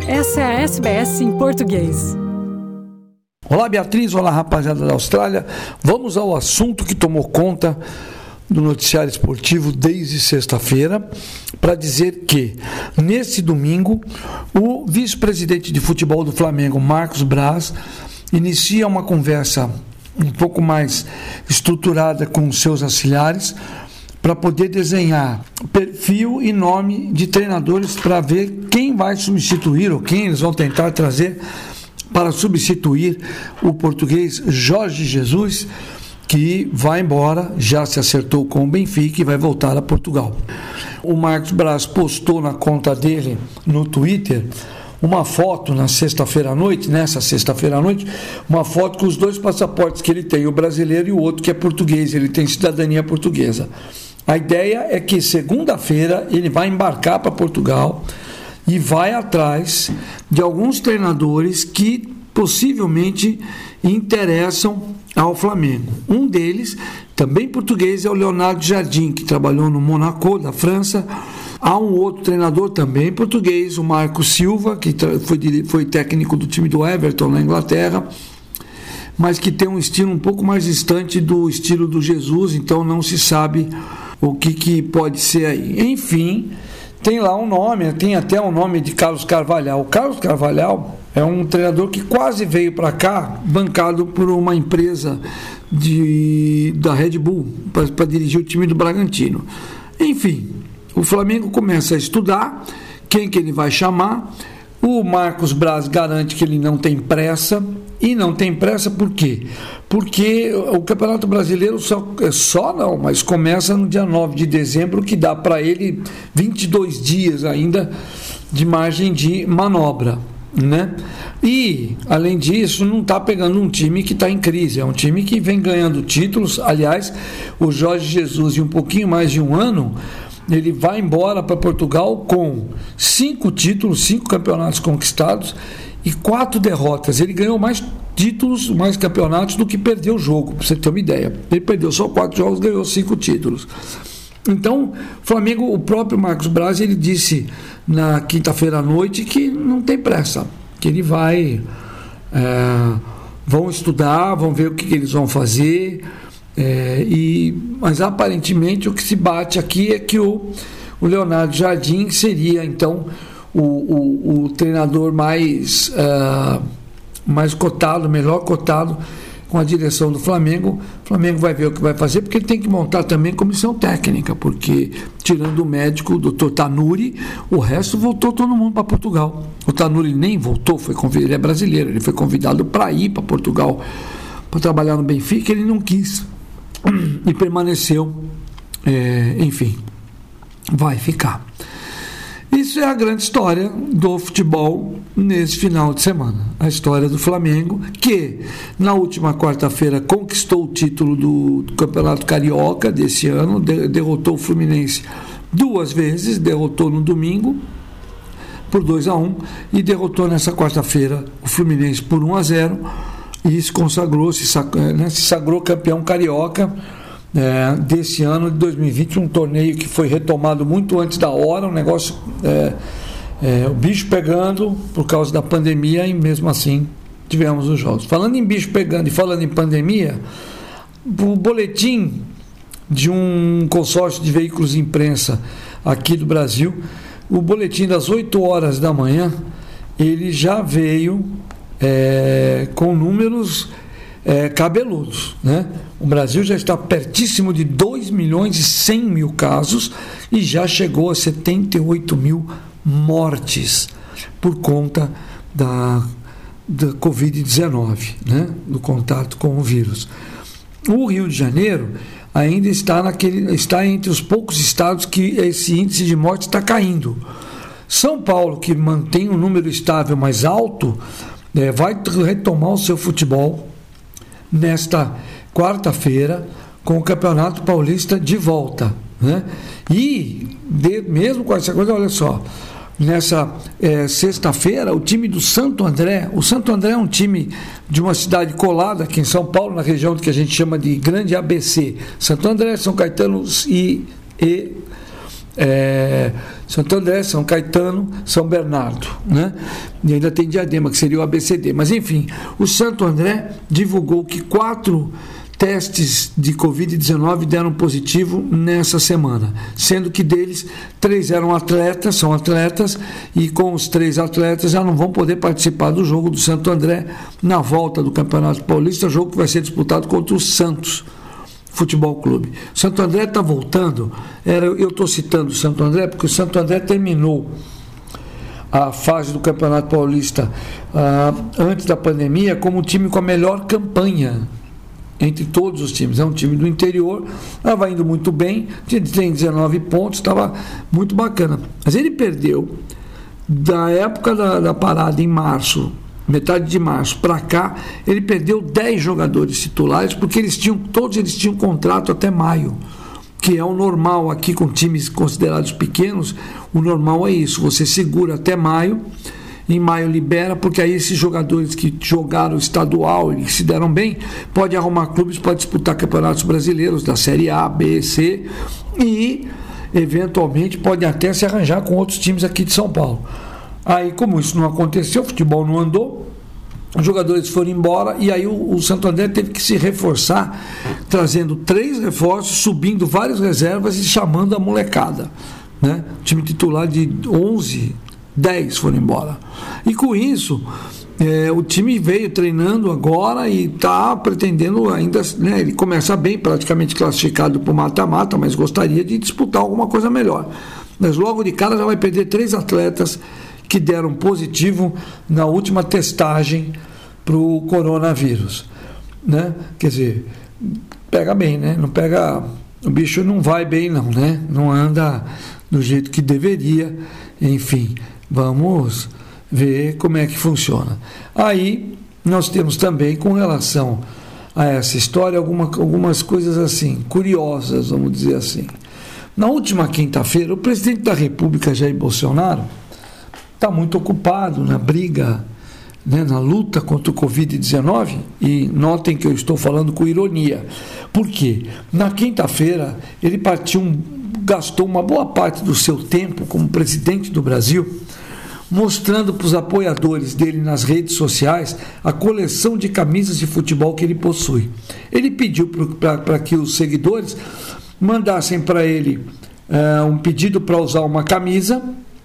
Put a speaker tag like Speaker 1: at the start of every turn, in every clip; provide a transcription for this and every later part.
Speaker 1: Essa é a SBS em português.
Speaker 2: Olá, Beatriz. Olá, rapaziada da Austrália. Vamos ao assunto que tomou conta do noticiário esportivo desde sexta-feira, para dizer que, nesse domingo, o vice-presidente de futebol do Flamengo, Marcos Braz, inicia uma conversa um pouco mais estruturada com os seus auxiliares, para poder desenhar perfil e nome de treinadores para ver quem vai substituir ou quem eles vão tentar trazer para substituir o português Jorge Jesus, que vai embora, já se acertou com o Benfica e vai voltar a Portugal. O Marcos Braz postou na conta dele no Twitter uma foto nessa sexta-feira à noite, uma foto com os dois passaportes que ele tem, o brasileiro e o outro que é português, ele tem cidadania portuguesa. A ideia é que segunda-feira ele vai embarcar para Portugal e vai atrás de alguns treinadores que possivelmente interessam ao Flamengo. Um deles, também português, é o Leonardo Jardim, que trabalhou no Monaco, da França. Há um outro treinador também português, o Marco Silva, que foi técnico do time do Everton na Inglaterra, mas que tem um estilo um pouco mais distante do estilo do Jesus, então não se sabe o que pode ser aí. Enfim, tem lá um nome, tem até o nome de Carlos Carvalhal. O Carlos Carvalhal é um treinador que quase veio para cá, bancado por uma empresa da Red Bull, para dirigir o time do Bragantino. Enfim, o Flamengo começa a estudar quem que ele vai chamar. O Marcos Braz garante que ele não tem pressa. E não tem pressa por quê? Porque o Campeonato Brasileiro mas começa no dia 9 de dezembro, que dá para ele 22 dias ainda de margem de manobra, né? E, além disso, não está pegando um time que está em crise, é um time que vem ganhando títulos. Aliás, o Jorge Jesus, em um pouquinho mais de um ano, ele vai embora para Portugal com 5 títulos, 5 campeonatos conquistados e 4 derrotas. Ele ganhou mais títulos, mais campeonatos do que perdeu o jogo, para você ter uma ideia. Ele perdeu só 4 jogos, ganhou 5 títulos. Então, Flamengo, o próprio Marcos Braz, ele disse na quinta-feira à noite que não tem pressa, que ele vai, vão estudar, vão ver o que eles vão fazer, mas aparentemente o que se bate aqui é que o Leonardo Jardim seria então o treinador mais cotado, melhor cotado com a direção do Flamengo. O Flamengo vai ver o que vai fazer, porque ele tem que montar também comissão técnica, porque tirando o médico, o doutor Tanuri, o resto voltou todo mundo para Portugal. O Tanuri nem voltou, ele é brasileiro, ele foi convidado para ir para Portugal para trabalhar no Benfica, ele não quis e permaneceu, enfim, vai ficar. Isso é a grande história do futebol nesse final de semana. A história do Flamengo, que na última quarta-feira conquistou o título do Campeonato Carioca desse ano, derrotou o Fluminense 2 vezes, derrotou no domingo por 2-1 e derrotou nessa quarta-feira o Fluminense por 1-0 e se sagrou campeão carioca desse ano de 2020, um torneio que foi retomado muito antes da hora, um negócio, o bicho pegando por causa da pandemia, e mesmo assim tivemos os jogos. Falando em bicho pegando e falando em pandemia, o boletim de um consórcio de veículos de imprensa aqui do Brasil, o boletim das 8 horas da manhã, ele já veio com números cabeludos, né? O Brasil já está pertíssimo de 2.100.000 casos e já chegou a 78 mil mortes por conta da Covid-19, né? Do contato com o vírus. O Rio de Janeiro ainda está entre os poucos estados que esse índice de morte está caindo. São Paulo, que mantém um número estável mais alto, vai retomar o seu futebol nesta quarta-feira com o Campeonato Paulista de volta, né? E mesmo com essa coisa, olha só, nessa sexta-feira, o time do Santo André, o Santo André é um time de uma cidade colada aqui em São Paulo, na região que a gente chama de Grande ABC, Santo André, São Caetano e Santo André, São Caetano, São Bernardo, né? E ainda tem Diadema, que seria o ABCD. Mas, enfim, o Santo André divulgou que 4 testes de Covid-19 deram positivo nessa semana, sendo que deles 3 eram atletas, são atletas, e com os 3 atletas já não vão poder participar do jogo do Santo André na volta do Campeonato Paulista, jogo que vai ser disputado contra o Santos Futebol Clube. O Santo André está voltando, eu estou citando o Santo André porque o Santo André terminou a fase do Campeonato Paulista antes da pandemia como o time com a melhor campanha entre todos os times. É um time do interior, estava indo muito bem, tem 19 pontos, estava muito bacana. Mas ele perdeu da época da parada em março, metade de março para cá, ele perdeu 10 jogadores titulares, porque todos eles tinham contrato até maio, que é o normal aqui com times considerados pequenos. O normal é isso, você segura até maio, em maio libera, porque aí esses jogadores que jogaram estadual e que se deram bem, pode arrumar clubes para disputar campeonatos brasileiros da Série A, B, C, e eventualmente podem até se arranjar com outros times aqui de São Paulo. Aí, como isso não aconteceu, o futebol não andou, os jogadores foram embora, e aí o Santo André teve que se reforçar, trazendo 3 reforços, subindo várias reservas e chamando a molecada, né? O time titular de 11, 10 foram embora. E com isso, o time veio treinando agora e está pretendendo ainda, né, ele começa bem, praticamente classificado para o mata-mata, mas gostaria de disputar alguma coisa melhor. Mas logo de cara já vai perder 3 atletas que deram positivo na última testagem para o coronavírus, né? Quer dizer, pega bem, né? Não pega, o bicho não vai bem não, né? Não anda do jeito que deveria, enfim. Vamos ver como é que funciona. Aí nós temos também, com relação a essa história, algumas coisas assim, curiosas, vamos dizer assim. Na última quinta-feira, o presidente da República, Jair Bolsonaro, está muito ocupado na briga, né, na luta contra o Covid-19, e notem que eu estou falando com ironia. Por quê? Na quinta-feira, ele gastou uma boa parte do seu tempo como presidente do Brasil, mostrando para os apoiadores dele nas redes sociais a coleção de camisas de futebol que ele possui. Ele pediu para que os seguidores mandassem para ele um pedido para usar uma camisa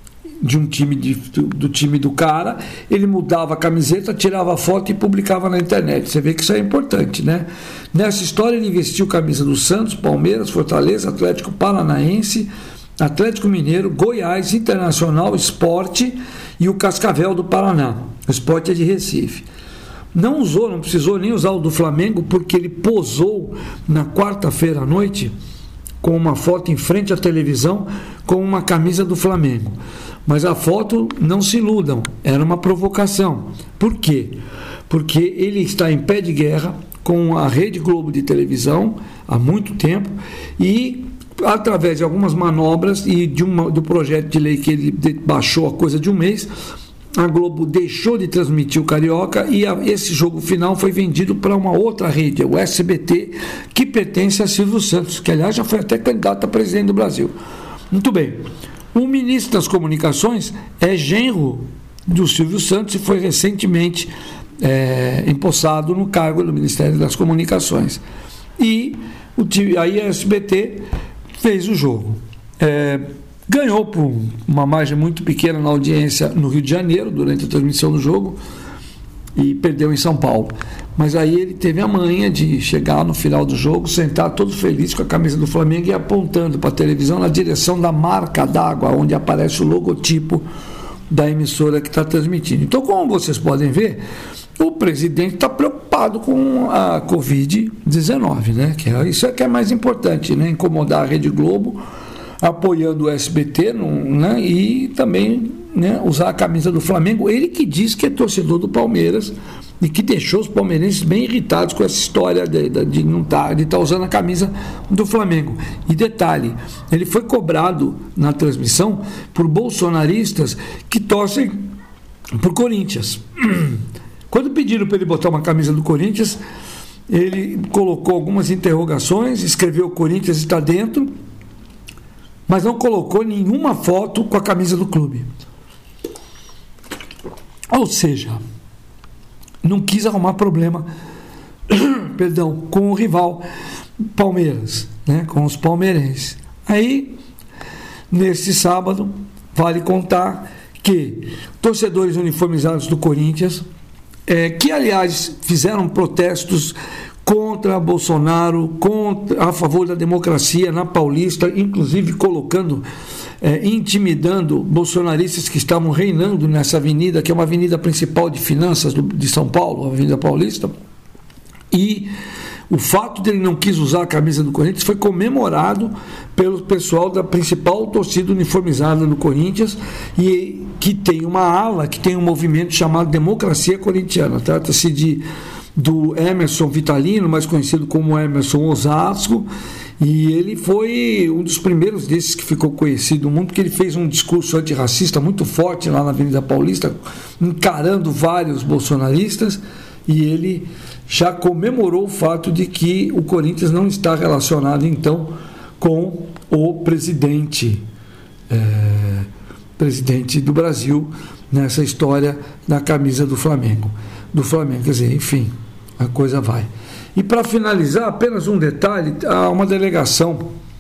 Speaker 2: de um time do time do cara. Ele mudava a camiseta, tirava a foto e publicava na internet. Você vê que isso é importante, né? Nessa história ele vestiu camisa do Santos, Palmeiras, Fortaleza, Atlético Paranaense, Atlético Mineiro, Goiás, Internacional, Sport e o Cascavel do Paraná. O Sport é de Recife. Não precisou nem usar o do Flamengo, porque ele posou na quarta-feira à noite com uma foto em frente à televisão com uma camisa do Flamengo. Mas a foto, não se iludam, era uma provocação. Por quê? Porque ele está em pé de guerra com a Rede Globo de televisão há muito tempo, e através de algumas manobras e do projeto de lei que ele baixou há coisa de um mês, a Globo deixou de transmitir o Carioca, e esse jogo final foi vendido para uma outra rede, o SBT, que pertence a Silvio Santos, que aliás já foi até candidato a presidente do Brasil. Muito bem. O ministro das Comunicações é genro do Silvio Santos e foi recentemente empossado no cargo do Ministério das Comunicações. E aí a SBT fez o jogo. Ganhou por uma margem muito pequena na audiência no Rio de Janeiro, durante a transmissão do jogo, e perdeu em São Paulo. Mas aí ele teve a manha de chegar no final do jogo, sentar todo feliz com a camisa do Flamengo e apontando para a televisão na direção da marca d'água, onde aparece o logotipo da emissora que está transmitindo. Então, como vocês podem ver, o presidente está preocupado com a Covid-19, né? Isso é que é mais importante, né? Incomodar a Rede Globo, apoiando o SBT, né? E também, né, usar a camisa do Flamengo. Ele que diz que é torcedor do Palmeiras e que deixou os palmeirenses bem irritados com essa história de não estar usando a camisa do Flamengo. E detalhe, ele foi cobrado na transmissão por bolsonaristas que torcem por Corinthians. Quando pediram para ele botar uma camisa do Corinthians, ele colocou algumas interrogações, escreveu: Corinthians está dentro, mas não colocou nenhuma foto com a camisa do clube. Ou seja, não quis arrumar problema com o rival Palmeiras, né, com os palmeirenses. Aí, nesse sábado, vale contar que torcedores uniformizados do Corinthians, que aliás fizeram protestos contra Bolsonaro, a favor da democracia na Paulista, inclusive intimidando bolsonaristas que estavam reinando nessa avenida, que é uma avenida principal de finanças de São Paulo, a Avenida Paulista. E o fato de ele não quis usar a camisa do Corinthians foi comemorado pelo pessoal da principal torcida uniformizada do Corinthians, e que tem uma ala, que tem um movimento chamado Democracia Corintiana. Trata-se do Emerson Vitalino, mais conhecido como Emerson Osasco, e ele foi um dos primeiros desses que ficou conhecido no mundo, porque ele fez um discurso antirracista muito forte lá na Avenida Paulista, encarando vários bolsonaristas, e ele já comemorou o fato de que o Corinthians não está relacionado, então, com o presidente do Brasil nessa história da camisa do Flamengo. Quer dizer, enfim, a coisa vai. E para finalizar, apenas um detalhe: há uma delegação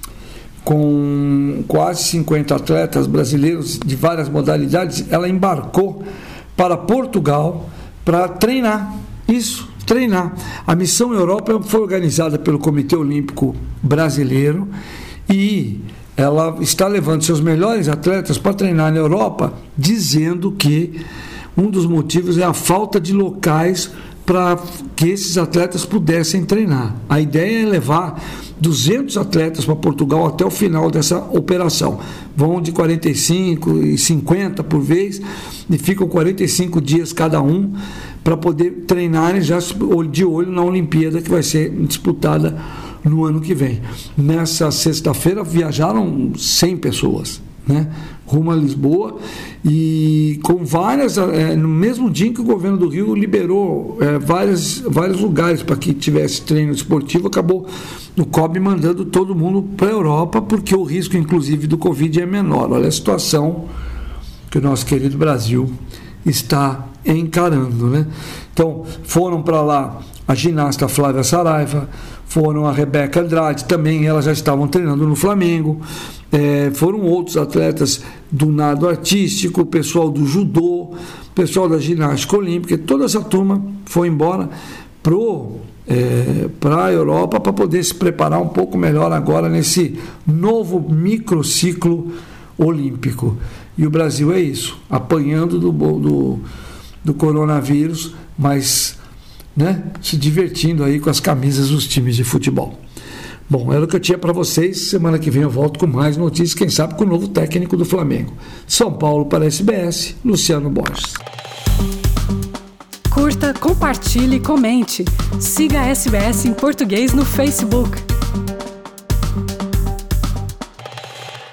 Speaker 2: com quase 50 atletas brasileiros de várias modalidades, ela embarcou para Portugal para treinar. Treinar. A Missão Europa foi organizada pelo Comitê Olímpico Brasileiro e ela está levando seus melhores atletas para treinar na Europa, dizendo que um dos motivos é a falta de locais para que esses atletas pudessem treinar. A ideia é levar 200 atletas para Portugal até o final dessa operação. Vão de 45 e 50 por vez e ficam 45 dias cada um para poder treinarem já de olho na Olimpíada, que vai ser disputada no ano que vem. Nessa sexta-feira viajaram 100 pessoas, né, rumo a Lisboa, e com várias, no mesmo dia em que o governo do Rio liberou vários lugares para que tivesse treino esportivo, acabou o COB mandando todo mundo para a Europa, porque o risco inclusive do Covid é menor. Olha a situação que o nosso querido Brasil está encarando, né? Então foram para lá a ginasta Flávia Saraiva, foram a Rebeca Andrade, também elas já estavam treinando no Flamengo, foram outros atletas do nado artístico, o pessoal do judô, o pessoal da ginástica olímpica, toda essa turma foi embora para a Europa para poder se preparar um pouco melhor agora nesse novo microciclo olímpico. E o Brasil é isso, apanhando do coronavírus, mas, né, se divertindo aí com as camisas dos times de futebol. Bom, era o que eu tinha para vocês. Semana que vem eu volto com mais notícias, quem sabe com o novo técnico do Flamengo. São Paulo para a SBS, Luciano Borges.
Speaker 1: Curta, compartilhe e comente. Siga a SBS em português no Facebook.